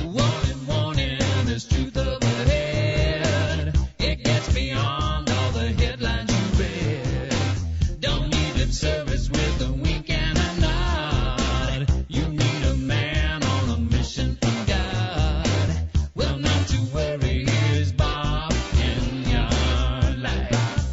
Warning, warning, there's truth up ahead. It gets beyond all the headlines you read. Don't need lip service with a wink and a nod. You need a man on a mission from God. Well, not to worry, here's Bob Enyart.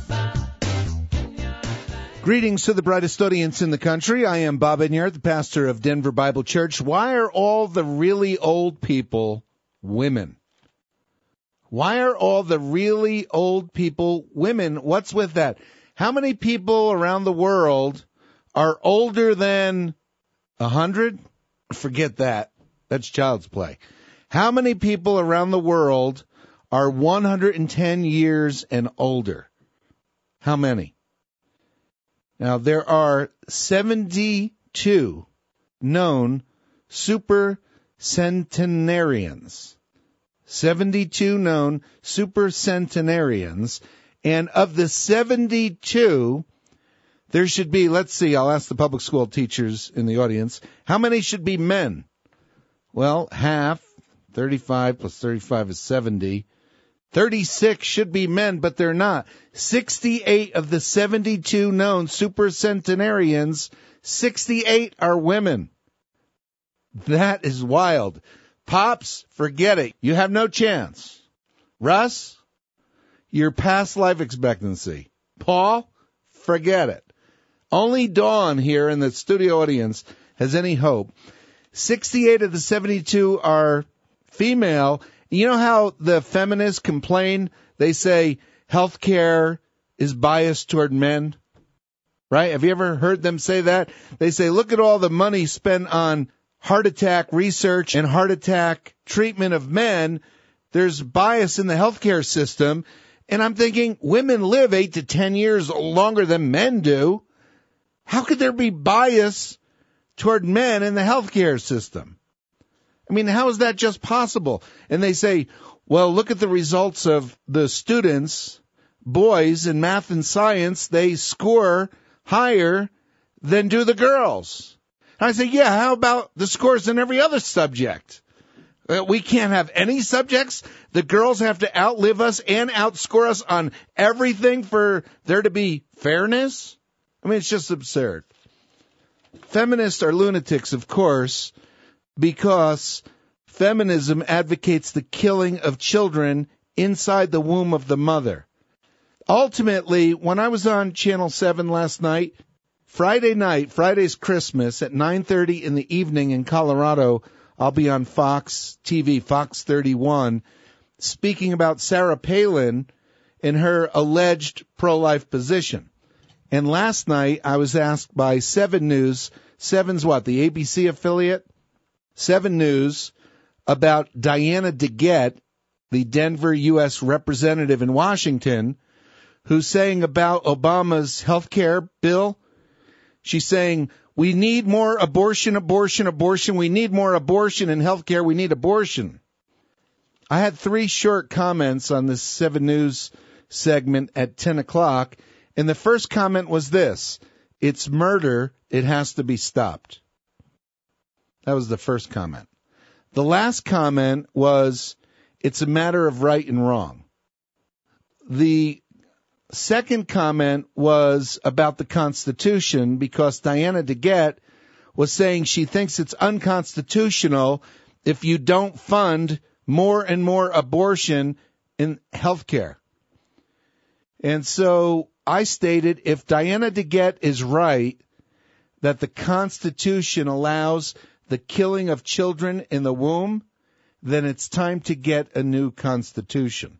Greetings to the brightest audience in the country. I am Bob Enyart, the pastor of Denver Bible Church. Why are all the really old people women? Why are all the really old people women? What's with that? How many people around the world are older than 100? Forget that. That's child's play. How many people around the world are 110 years and older? How many? Now, there are 72 known supercentenarians. 72 known supercentenarians. And of the 72, there should be, let's see, I'll ask the public school teachers in the audience, how many should be men? Well, half, 35 plus 35 is 70. 36 should be men, but they're not. 68 of the 72 known supercentenarians, 68 are women. That is wild. Pops, forget it. You have no chance. Russ, your past life expectancy. Paul, forget it. Only Dawn here in the studio audience has any hope. 68 of the 72 are female. You know how the feminists complain? They say healthcare is biased toward men, right? Have you ever heard them say that? They say, look at all the money spent on heart attack research and heart attack treatment of men. There's bias in the healthcare system. And I'm thinking, women live 8 to 10 years longer than men do. How could there be bias toward men in the healthcare system? I mean, how is that just possible? And they say, well, look at the results of the students, boys in math and science, they score higher than do the girls. And I say, yeah, how about the scores in every other subject? We can't have any subjects. The girls have to outlive us and outscore us on everything for there to be fairness? I mean, it's just absurd. Feminists are lunatics, of course, because feminism advocates the killing of children inside the womb of the mother. Ultimately, when I was on Channel 7 last night, Friday's Christmas at 9:30 in the evening in Colorado, I'll be on Fox TV, Fox 31, speaking about Sarah Palin and her alleged pro-life position. And last night, I was asked by 7 News, 7's what, the ABC affiliate? 7 News, about Diana DeGette, the Denver U.S. representative in Washington, who's saying about Obama's health care bill. She's saying, we need more abortion. We need more abortion in health care. We need abortion. I had 3 short comments on this 7 News segment at 10 o'clock, and the first comment was this: it's murder. It has to be stopped. That was the first comment. The last comment was, it's a matter of right and wrong. The second comment was about the Constitution, because Diana DeGette was saying she thinks it's unconstitutional if you don't fund more and more abortion in health care. And so I stated, if Diana DeGette is right, that the Constitution allows the killing of children in the womb, then it's time to get a new Constitution.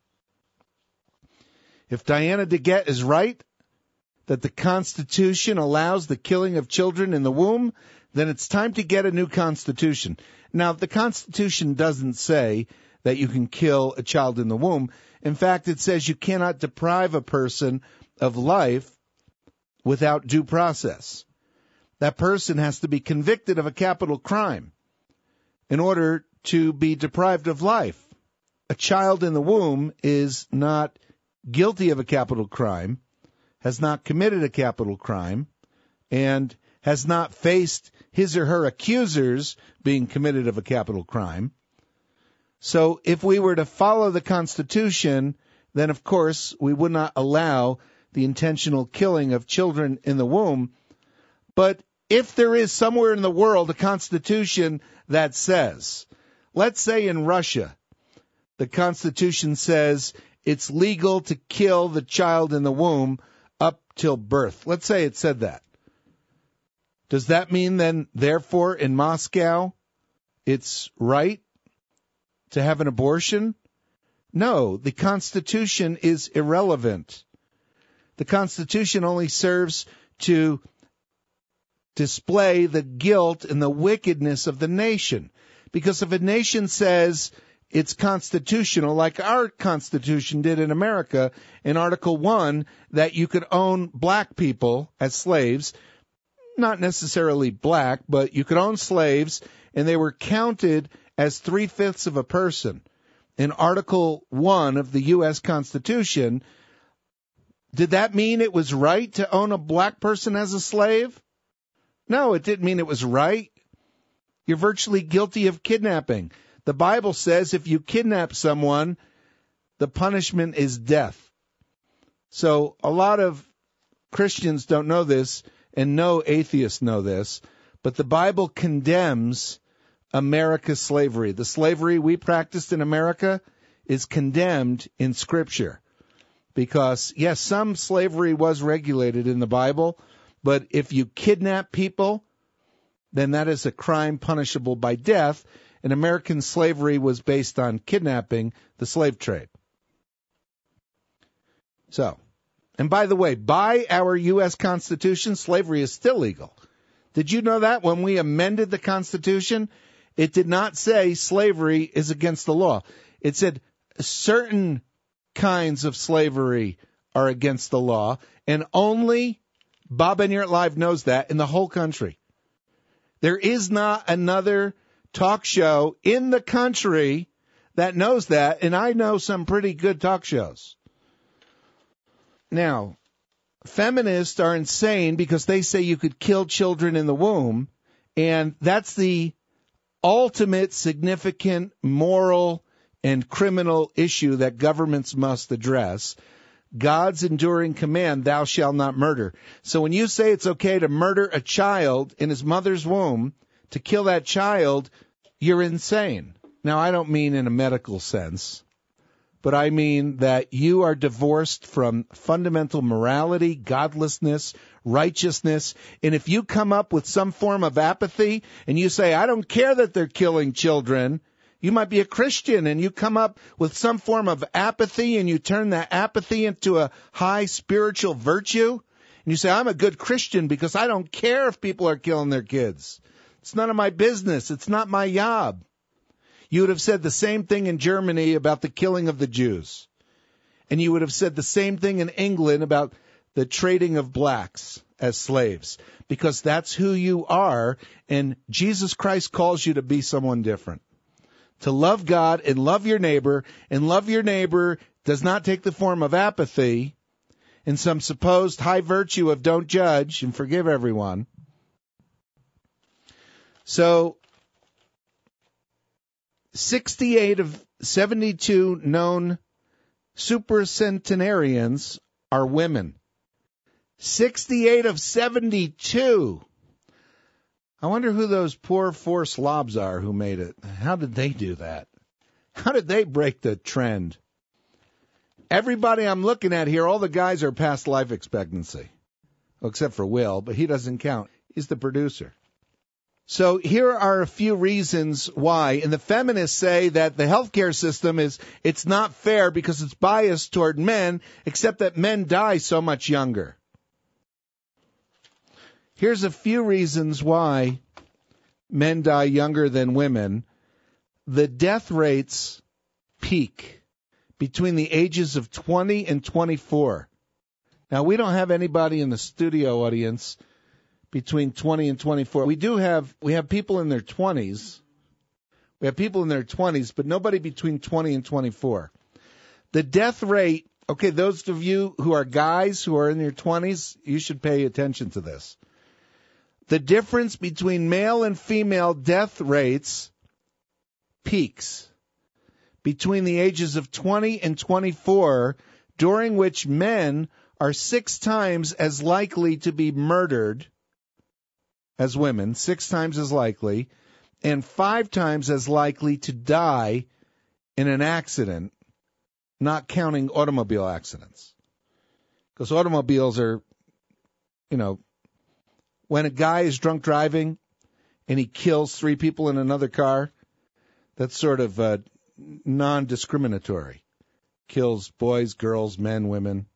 If Diana DeGette is right, that the Constitution allows the killing of children in the womb, then it's time to get a new Constitution. Now, the Constitution doesn't say that you can kill a child in the womb. In fact, it says you cannot deprive a person of life without due process. That person has to be convicted of a capital crime in order to be deprived of life. A child in the womb is not guilty of a capital crime, has not committed a capital crime, and has not faced his or her accusers being committed of a capital crime. So if we were to follow the Constitution, then of course we would not allow the intentional killing of children in the womb. But if there is somewhere in the world a constitution that says, let's say in Russia, the Constitution says it's legal to kill the child in the womb up till birth. Let's say it said that. Does that mean then, therefore, in Moscow, it's right to have an abortion? No, the Constitution is irrelevant. The Constitution only serves to display the guilt and the wickedness of the nation. Because if a nation says it's constitutional, like our Constitution did in America in Article 1, that you could own black people as slaves, not necessarily black, but you could own slaves, and they were counted as 3/5 of a person. In Article 1 of the U.S. Constitution, did that mean it was right to own a black person as a slave? No, it didn't mean it was right. You're virtually guilty of kidnapping. The Bible says if you kidnap someone, the punishment is death. So a lot of Christians don't know this, and no atheists know this, but the Bible condemns America's slavery. The slavery we practiced in America is condemned in Scripture. Because, yes, some slavery was regulated in the Bible, but if you kidnap people, then that is a crime punishable by death, and American slavery was based on kidnapping, the slave trade. So, and by the way, by our U.S. Constitution, slavery is still legal. Did you know that when we amended the Constitution, it did not say slavery is against the law. It said certain kinds of slavery are against the law, and only Bob Enyart Live knows that in the whole country. There is not another talk show in the country that knows that, and I know some pretty good talk shows. Now, feminists are insane because they say you could kill children in the womb, and that's the ultimate significant moral and criminal issue that governments must address. God's enduring command, thou shalt not murder. So when you say it's okay to murder a child in his mother's womb, to kill that child, you're insane. Now, I don't mean in a medical sense, but I mean that you are divorced from fundamental morality, godlessness, righteousness, and if you come up with some form of apathy and you say, I don't care that they're killing children, you might be a Christian and you come up with some form of apathy and you turn that apathy into a high spiritual virtue. And you say, I'm a good Christian because I don't care if people are killing their kids. It's none of my business. It's not my job. You would have said the same thing in Germany about the killing of the Jews. And you would have said the same thing in England about the trading of blacks as slaves. Because that's who you are. And Jesus Christ calls you to be someone different. To love God and love your neighbor. And love your neighbor does not take the form of apathy and some supposed high virtue of don't judge and forgive everyone. So 68 of 72 known supercentenarians are women. 68 of 72. I wonder who those poor 4 slobs are who made it. How did they do that? How did they break the trend? Everybody I'm looking at here, all the guys are past life expectancy. Well, except for Will, but he doesn't count. He's the producer. So here are a few reasons why. And the feminists say that the healthcare system it's not fair because it's biased toward men, except that men die so much younger. Here's a few reasons why men die younger than women. The death rates peak between the ages of 20 and 24. Now, we don't have anybody in the studio audience between 20 and 24. We have people in their 20s. We have people in their 20s, but nobody between 20 and 24. The death rate, okay, those of you who are guys who are in your 20s, you should pay attention to this. The difference between male and female death rates peaks. between the ages of 20 and 24, during which men are 6 times as likely to be murdered as women, 6 times as likely, and 5 times as likely to die in an accident, not counting automobile accidents. Because automobiles are, when a guy is drunk driving and he kills 3 people in another car, that's sort of non-discriminatory. Kills boys, girls, men, women.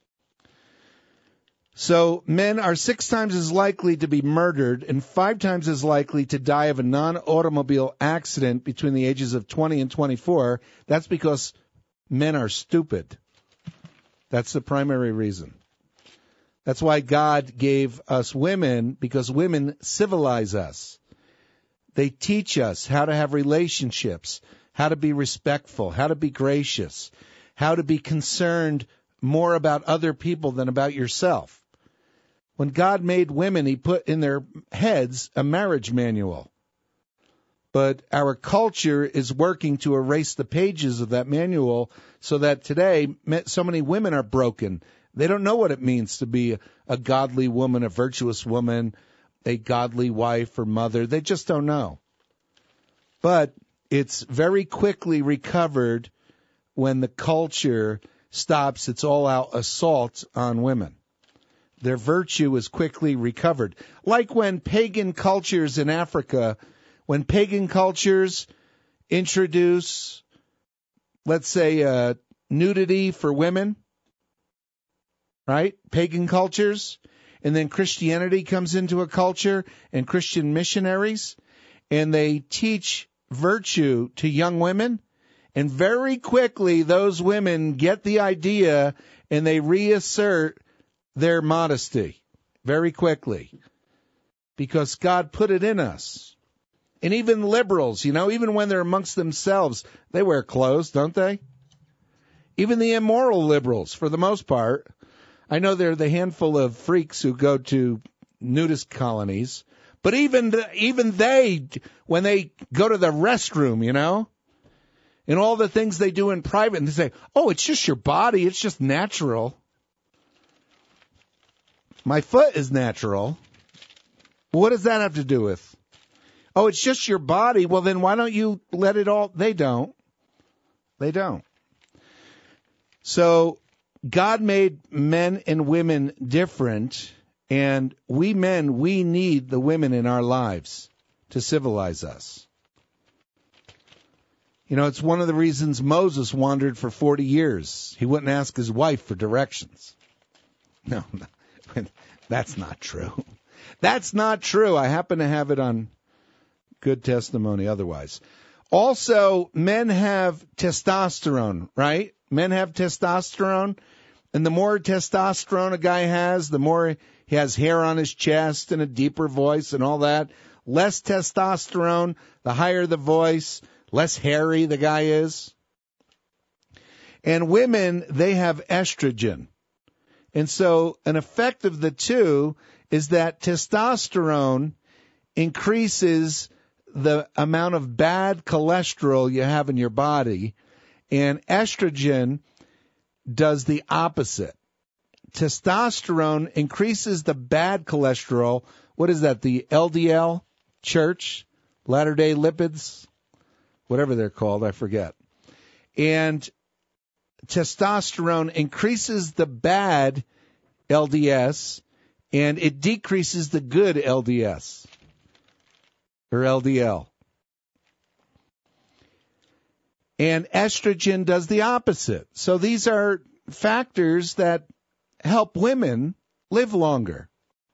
So men are 6 times as likely to be murdered and 5 times as likely to die of a non-automobile accident between the ages of 20 and 24. That's because men are stupid. That's the primary reason. That's why God gave us women, because women civilize us. They teach us how to have relationships, how to be respectful, how to be gracious, how to be concerned more about other people than about yourself. When God made women, he put in their heads a marriage manual. But our culture is working to erase the pages of that manual so that today so many women are broken. They don't know what it means to be a godly woman, a virtuous woman, a godly wife or mother. They just don't know. But it's very quickly recovered when the culture stops its all-out assault on women. Their virtue is quickly recovered. Like when pagan cultures in Africa, when pagan cultures introduce, let's say, nudity for women, right? Pagan cultures. And then Christianity comes into a culture and Christian missionaries, and they teach virtue to young women. And very quickly, those women get the idea and they reassert their modesty very quickly because God put it in us. And even liberals, even when they're amongst themselves, they wear clothes, don't they? Even the immoral liberals, for the most part. I know they're the handful of freaks who go to nudist colonies, but even they, when they go to the restroom, and all the things they do in private, and they say, oh, it's just your body, it's just natural. My foot is natural. What does that have to do with? Oh, it's just your body. Well, then why don't you let it all? They don't. They don't. So God made men and women different, and we men, we need the women in our lives to civilize us. It's one of the reasons Moses wandered for 40 years. He wouldn't ask his wife for directions. No, that's not true. That's not true. I happen to have it on good testimony otherwise. Also, men have testosterone, right? Men have testosterone, and the more testosterone a guy has, the more he has hair on his chest and a deeper voice and all that. Less testosterone, the higher the voice, less hairy the guy is. And women, they have estrogen. And so an effect of the two is that testosterone increases the amount of bad cholesterol you have in your body, and estrogen does the opposite. Testosterone increases the bad cholesterol. What is that, the LDL church, Latter-day Lipids, whatever they're called, I forget. And testosterone increases the bad LDS, and it decreases the good LDS, or LDL. And estrogen does the opposite. So these are factors that help women live longer.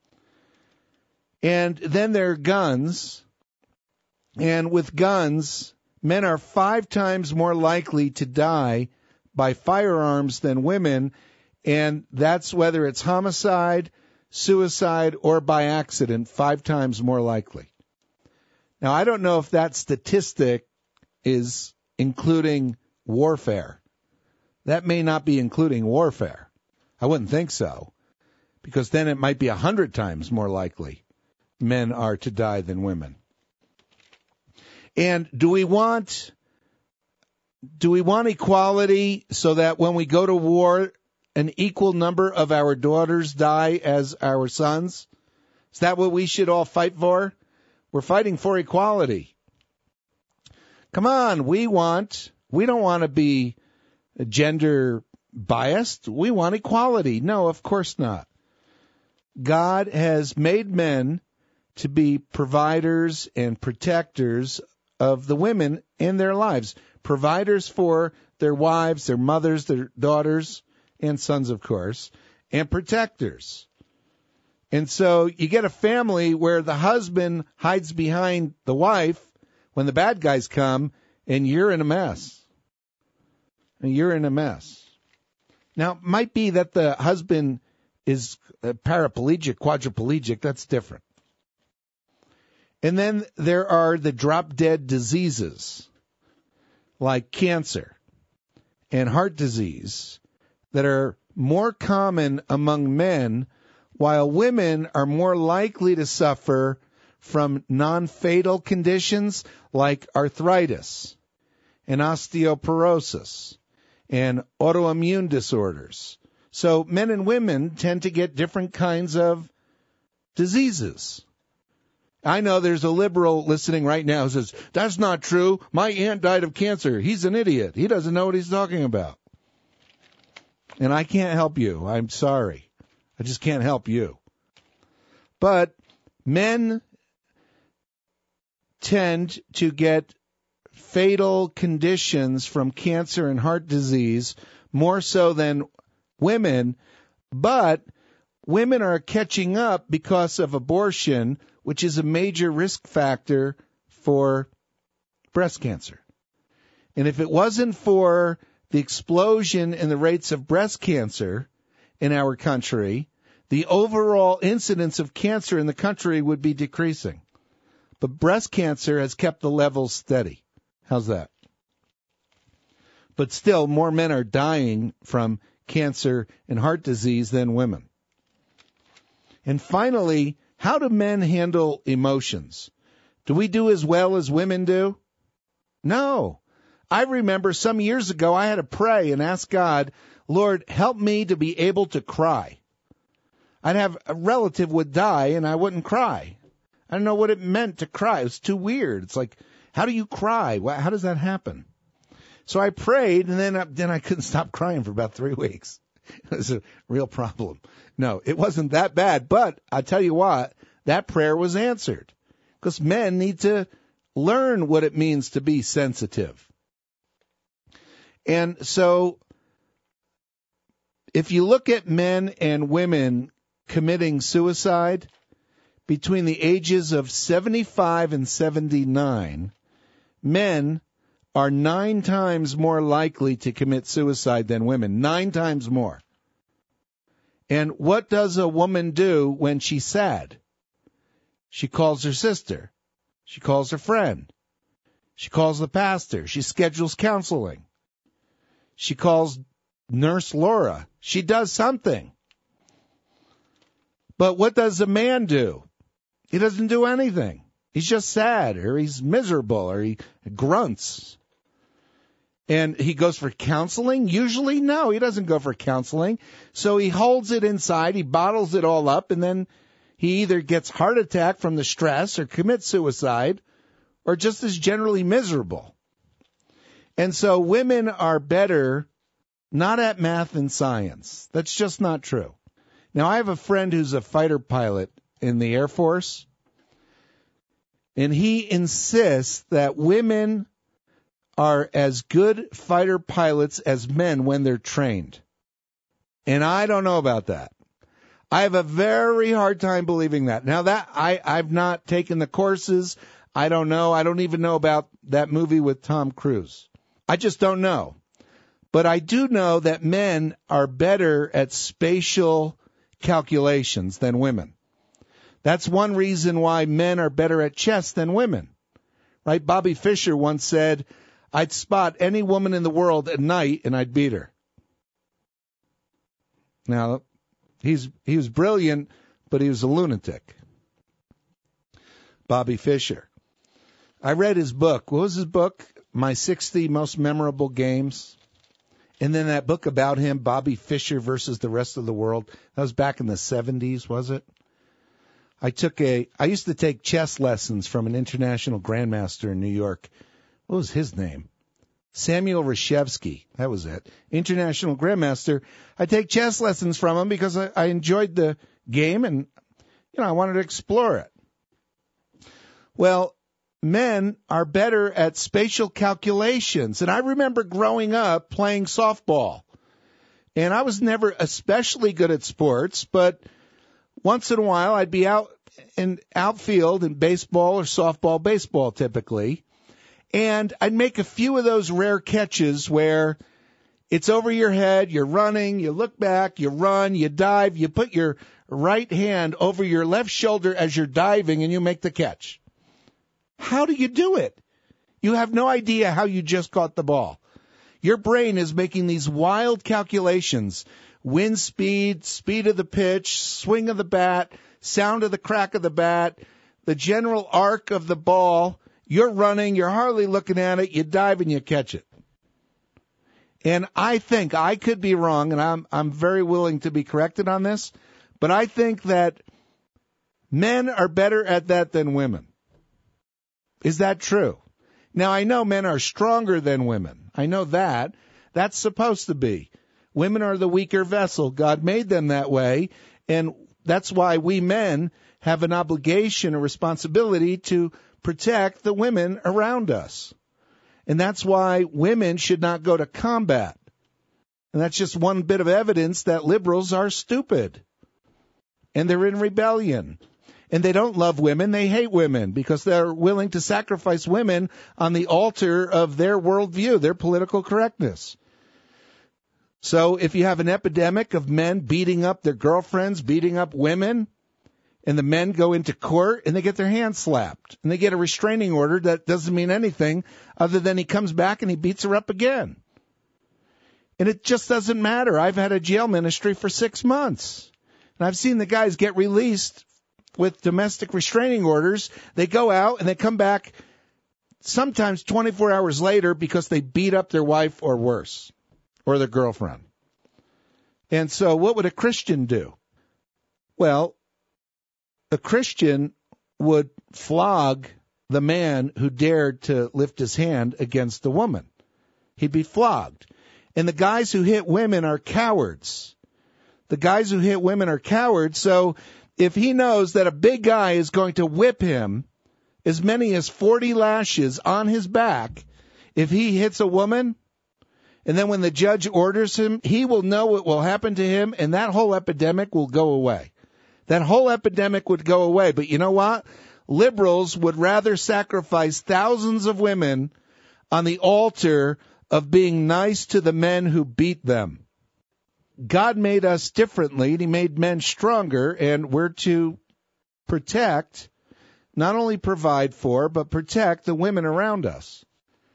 And then there are guns. And with guns, men are 5 times more likely to die by firearms than women. And that's whether it's homicide, suicide, or by accident, 5 times more likely. Now, I don't know if that statistic is including warfare. That may not be including warfare. I wouldn't think so, because then it might be 100 times more likely men are to die than women. And do we want do we want equality so that when we go to war, an equal number of our daughters die as our sons? Is that what we should all fight for? We're fighting for equality. Come on, we don't want to be gender biased. We want equality. No, of course not. God has made men to be providers and protectors of the women in their lives. Providers for their wives, their mothers, their daughters, and sons, of course, and protectors. And so you get a family where the husband hides behind the wife when the bad guys come, and you're in a mess. Now, it might be that the husband is paraplegic, quadriplegic. That's different. And then there are the drop-dead diseases like cancer and heart disease that are more common among men, while women are more likely to suffer from non-fatal conditions like arthritis and osteoporosis and autoimmune disorders. So men and women tend to get different kinds of diseases. I know there's a liberal listening right now who says, that's not true. My aunt died of cancer. He's an idiot. He doesn't know what he's talking about. And I can't help you. I'm sorry. I just can't help you. But men tend to get fatal conditions from cancer and heart disease more so than women, but women are catching up because of abortion, which is a major risk factor for breast cancer. And if it wasn't for the explosion in the rates of breast cancer in our country, the overall incidence of cancer in the country would be decreasing. But breast cancer has kept the levels steady. How's that? But still, more men are dying from cancer and heart disease than women. And finally, how do men handle emotions? Do we do as well as women do? No. I remember some years ago I had to pray and ask God, Lord, help me to be able to cry. I'd have a relative would die and I wouldn't cry. I don't know what it meant to cry. It was too weird. It's like, how do you cry? How does that happen? So I prayed, and then I couldn't stop crying for about 3 weeks. It was a real problem. No, it wasn't that bad, but I tell you what, that prayer was answered because men need to learn what it means to be sensitive. And so if you look at men and women committing suicide between the ages of 75 and 79, men are 9 times more likely to commit suicide than women. 9 times more. And what does a woman do when she's sad? She calls her sister. She calls her friend. She calls the pastor. She schedules counseling. She calls Nurse Laura. She does something. But what does a man do? He doesn't do anything. He's just sad, or he's miserable, or he grunts. And he goes for counseling? Usually, no, he doesn't go for counseling. So he holds it inside, he bottles it all up, and then he either gets heart attack from the stress or commits suicide, or just is generally miserable. And so women are better not at math and science. That's just not true. Now, I have a friend who's a fighter pilot in the Air Force, and he insists that women are as good fighter pilots as men when they're trained. And I don't know about that. I have a very hard time believing that. Now, that I've not taken the courses. I don't know. I don't even know about that movie with Tom Cruise. I just don't know. But I do know that men are better at spatial calculations than women. That's one reason why men are better at chess than women. Right? Bobby Fischer once said, I'd spot any woman in the world at night and I'd beat her. Now, he was brilliant, but he was a lunatic. Bobby Fischer. I read his book. What was his book? My 60 Most Memorable Games. And then that book about him, Bobby Fischer versus the Rest of the World. That was back in the 70s, was it? I used to take chess lessons from an international grandmaster in New York. What was his name? Samuel Reshevsky. That was it. International grandmaster. I take chess lessons from him because I enjoyed the game and, I wanted to explore it. Well, men are better at spatial calculations. And I remember growing up playing softball. And I was never especially good at sports, but once in a while I'd be out in outfield in baseball or softball, baseball typically. And I'd make a few of those rare catches where it's over your head, you're running, you look back, you run, you dive, you put your right hand over your left shoulder as you're diving and you make the catch. How do you do it? You have no idea how you just caught the ball. Your brain is making these wild calculations. Wind speed, speed of the pitch, swing of the bat, sound of the crack of the bat, the general arc of the ball. You're running, you're hardly looking at it, you dive and you catch it. And I think I could be wrong, and I'm very willing to be corrected on this, but I think that men are better at that than women. Is that true? Now, I know men are stronger than women. I know that. That's supposed to be. Women are the weaker vessel. God made them that way, and that's why we men have an obligation, a responsibility to protect the women around us. And that's why women should not go to combat. And that's just one bit of evidence that liberals are stupid. And they're in rebellion. And they don't love women, they hate women because they're willing to sacrifice women on the altar of their worldview, their political correctness. So if you have an epidemic of men beating up their girlfriends, beating up women, and the men go into court and they get their hands slapped, and they get a restraining order that doesn't mean anything other than he comes back and he beats her up again. And it just doesn't matter. I've had a jail ministry for 6 months, and I've seen the guys get released with domestic restraining orders. They go out and they come back sometimes 24 hours later because they beat up their wife or worse, or their girlfriend. And so what would a Christian do? Well, a Christian would flog the man who dared to lift his hand against the woman. He'd be flogged. And the guys who hit women are cowards. The guys who hit women are cowards, so if he knows that a big guy is going to whip him as many as 40 lashes on his back, if he hits a woman, and then when the judge orders him, he will know what will happen to him, and that whole epidemic will go away. That whole epidemic would go away. But you know what? Liberals would rather sacrifice thousands of women on the altar of being nice to the men who beat them. God made us differently, and he made men stronger, and we're to protect, not only provide for, but protect the women around us.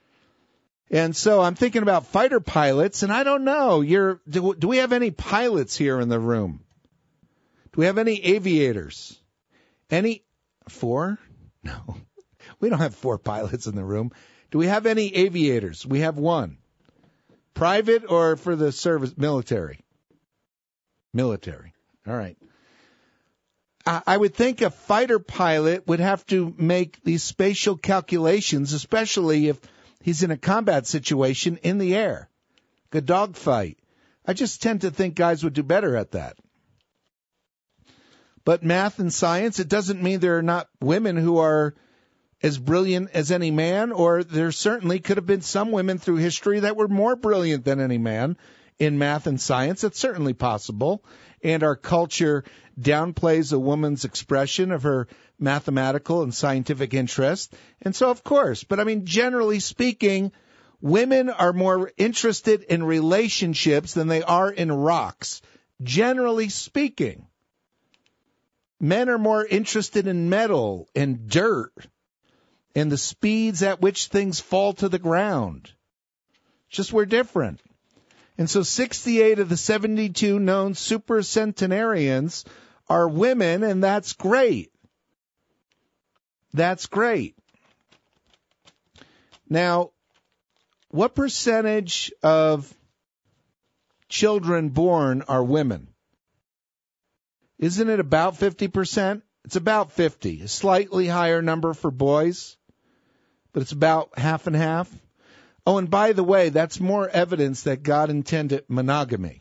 And so I'm thinking about fighter pilots, and I don't know. Do we have any pilots here in the room? Do we have any aviators? Any? 4? No. We don't have 4 pilots in the room. Do we have any aviators? We have 1. Private or for the service, military? Military. All right. I would think a fighter pilot would have to make these spatial calculations, especially if he's in a combat situation in the air, a dogfight. I just tend to think guys would do better at that. But math and science, it doesn't mean there are not women who are as brilliant as any man, or there certainly could have been some women through history that were more brilliant than any man in math and science. It's certainly possible. And our culture downplays a woman's expression of her mathematical and scientific interest. And so, of course, but I mean, generally speaking, women are more interested in relationships than they are in rocks. Generally speaking, men are more interested in metal and dirt and the speeds at which things fall to the ground. Just we're different. And so 68 of the 72 known supercentenarians are women, and that's great. That's great. Now, what percentage of children born are women? Isn't it about 50%? It's about 50, a slightly higher number for boys, but it's about half and half. Oh, and by the way, that's more evidence that God intended monogamy.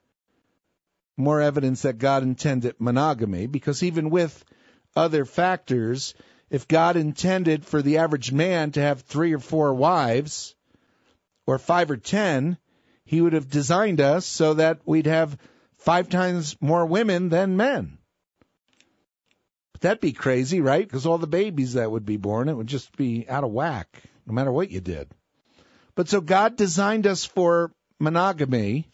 More evidence that God intended monogamy, because even with other factors, if God intended for the average man to have 3 or 4 wives, or 5 or 10, he would have designed us so that we'd have 5 times more women than men. But that'd be crazy, right? Because all the babies that would be born, it would just be out of whack, no matter what you did. But so God designed us for monogamy,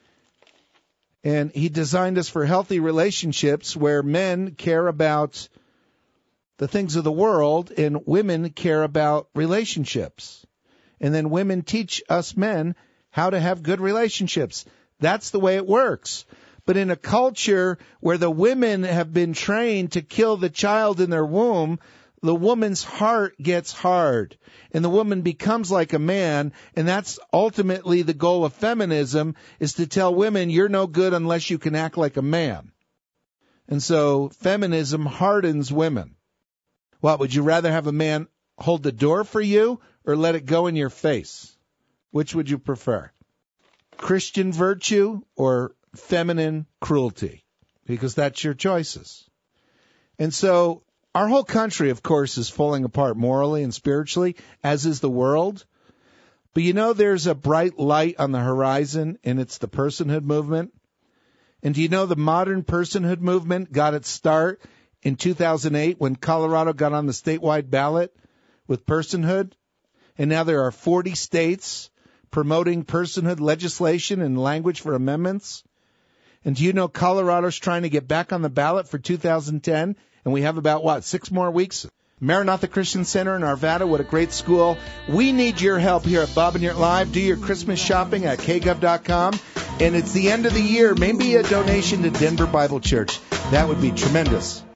and he designed us for healthy relationships where men care about the things of the world and women care about relationships. And then women teach us men how to have good relationships. That's the way it works. But in a culture where the women have been trained to kill the child in their womb, the woman's heart gets hard, and the woman becomes like a man, and that's ultimately the goal of feminism, is to tell women you're no good unless you can act like a man. And so feminism hardens women. What, would you rather have a man hold the door for you or let it go in your face? Which would you prefer? Christian virtue or feminine cruelty? Because that's your choices. And so our whole country, of course, is falling apart morally and spiritually, as is the world. But you know there's a bright light on the horizon, and it's the personhood movement. And do you know the modern personhood movement got its start in 2008 when Colorado got on the statewide ballot with personhood? And now there are 40 states promoting personhood legislation and language for amendments. And do you know Colorado's trying to get back on the ballot for 2010? And we have about, 6 more weeks? Maranatha Christian Center in Arvada, what a great school. We need your help here at Bob and Yurt Live. Do your Christmas shopping at kgov.com. And it's the end of the year. Maybe a donation to Denver Bible Church. That would be tremendous.